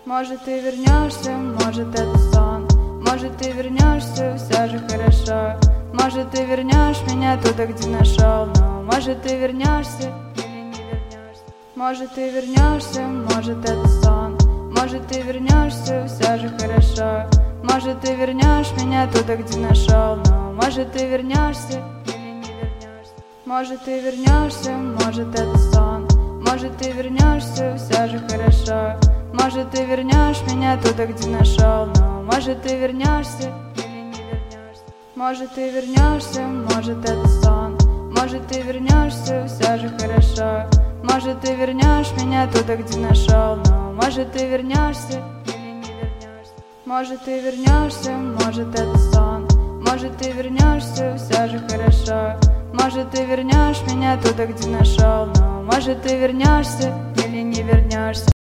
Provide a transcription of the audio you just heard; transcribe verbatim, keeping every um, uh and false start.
Может ты вернешься, может это сон. Может ты вернешься, все же хорошо. Может ты вернешь меня туда, где нашел. Но может ты вернешься или не вернешься. Может ты вернешься, может это сон. Может ты вернешься, все же хорошо. Может ты вернешь меня туда, где нашел. Но может ты вернешься или не вернешься. Может ты вернешься, может это сон. Может ты вернешься, все же хорошо. Может ты вернешь меня туда, где нашел. Но может ты вернешься или не вернешься. Может ты вернешься, может это сон. Может ты вернешься, все же хорошо. Может ты вернешь меня туда, где нашел. Но может ты вернешься или не вернешься. Может ты вернешься, может это сон. Может ты вернешься, все же хорошо. Может ты вернешь меня туда, где нашел. Но может ты вернешься или не вернешься.